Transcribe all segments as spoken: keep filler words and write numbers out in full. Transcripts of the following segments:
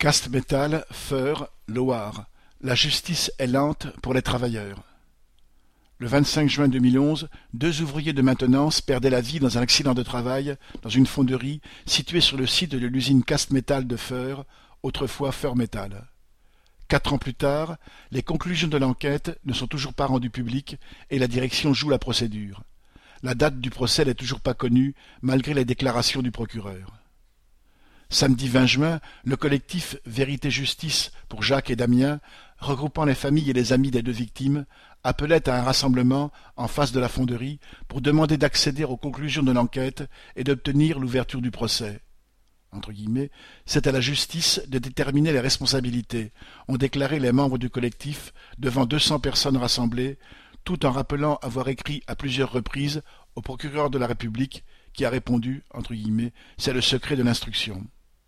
Castmetal, Feur, Loire. La justice est lente pour les travailleurs. Le vingt-cinq juin deux mille onze, deux ouvriers de maintenance perdaient la vie dans un accident de travail dans une fonderie située sur le site de l'usine Castmetal de Feur, autrefois Feurmetal. Quatre ans plus tard, les conclusions de l'enquête ne sont toujours pas rendues publiques et la direction joue la procédure. La date du procès n'est toujours pas connue, malgré les déclarations du procureur. Samedi vingt juin, le collectif Vérité Justice pour Jacques et Damien, regroupant les familles et les amis des deux victimes, appelait à un rassemblement en face de la fonderie pour demander d'accéder aux conclusions de l'enquête et d'obtenir l'ouverture du procès. Entre guillemets, c'est à la justice de déterminer les responsabilités, ont déclaré les membres du collectif devant deux cents personnes rassemblées, tout en rappelant avoir écrit à plusieurs reprises au procureur de la République qui a répondu, entre guillemets, c'est le secret de l'instruction.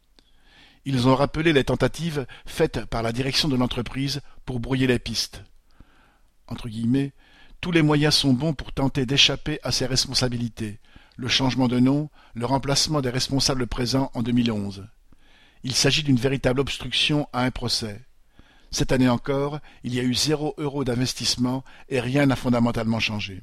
Ils ont rappelé les tentatives faites par la direction de l'entreprise pour brouiller les pistes. Entre guillemets, tous les moyens sont bons pour tenter d'échapper à ces responsabilités, le changement de nom, le remplacement des responsables présents en deux mille onze. Il s'agit d'une véritable obstruction à un procès. Cette année encore, il y a eu zéro euro d'investissement et rien n'a fondamentalement changé.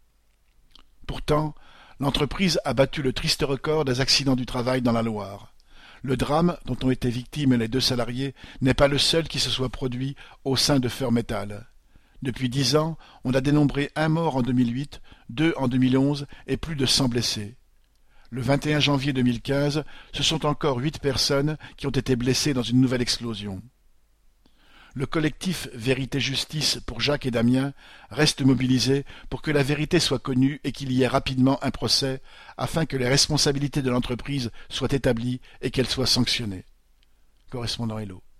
Pourtant, l'entreprise a battu le triste record des accidents du travail dans la Loire. Le drame dont ont été victimes les deux salariés n'est pas le seul qui se soit produit au sein de Feurmetal. Depuis dix ans, on a dénombré un mort en deux mille huit, deux en deux mille onze et plus de cent blessés. Le vingt et un janvier deux mille quinze, ce sont encore huit personnes qui ont été blessées dans une nouvelle explosion. Le collectif Vérité Justice pour Jacques et Damien reste mobilisé pour que la vérité soit connue et qu'il y ait rapidement un procès afin que les responsabilités de l'entreprise soient établies et qu'elles soient sanctionnées. Correspondant Hello.